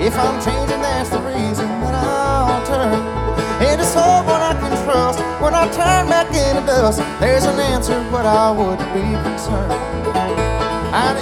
If I'm changing, that's the reason that I'll turn into someone I can trust. When I turn back into dust, there's an answer, but I wouldn't be concerned. And